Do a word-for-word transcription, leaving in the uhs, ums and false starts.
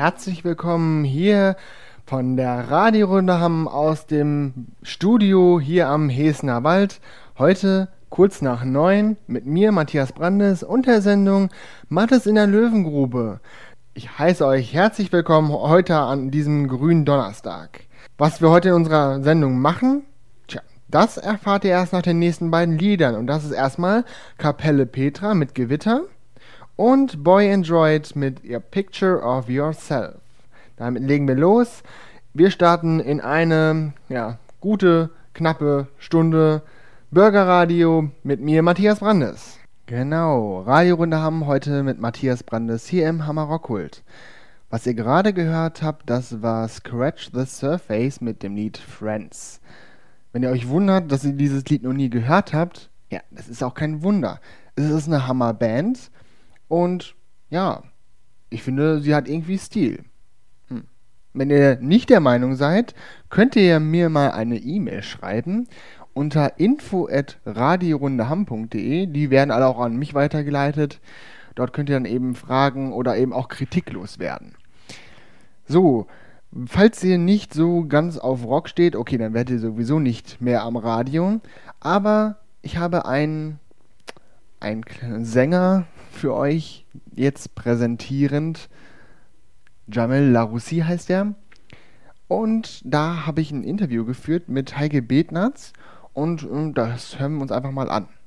herzlich willkommen hier von der Radiorunde Hamm aus dem Studio hier am Heßener Wald. Heute kurz nach neun mit mir, Matthias Brandes, und der Sendung Mattes in der Löwengrube. Ich heiße euch herzlich willkommen heute an diesem grünen Donnerstag. Was wir heute in unserer Sendung machen, tja, das erfahrt ihr erst nach den nächsten beiden Liedern. Und das ist erstmal Kapelle Petra mit Gewitter und Boy Android mit Your Picture of Yourself. Damit legen wir los. Wir starten in eine ja, gute, knappe Stunde Bürgerradio mit mir, Matthias Brandes. Genau, Radiorunde Hamm heute mit Matthias Brandes hier im Hammer Rockkult. Was ihr gerade gehört habt, das war Scratch the Surface mit dem Lied Friends. Wenn ihr euch wundert, dass ihr dieses Lied noch nie gehört habt, ja, das ist auch kein Wunder. Es ist eine Hammerband. Und ja, ich finde, sie hat irgendwie Stil. Hm. Wenn ihr nicht der Meinung seid, könnt ihr mir mal eine E-Mail schreiben unter info at radiorundehamm punkt de. Die werden alle auch an mich weitergeleitet. Dort könnt ihr dann eben Fragen oder eben auch Kritik loswerden. So, falls ihr nicht so ganz auf Rock steht, okay, dann werdet ihr sowieso nicht mehr am Radio. Aber ich habe einen, einen Sänger für euch jetzt präsentierend. Jamel Laroussi heißt er. Und da habe ich ein Interview geführt mit Heike Betnatz und äh, das hören wir uns einfach mal an.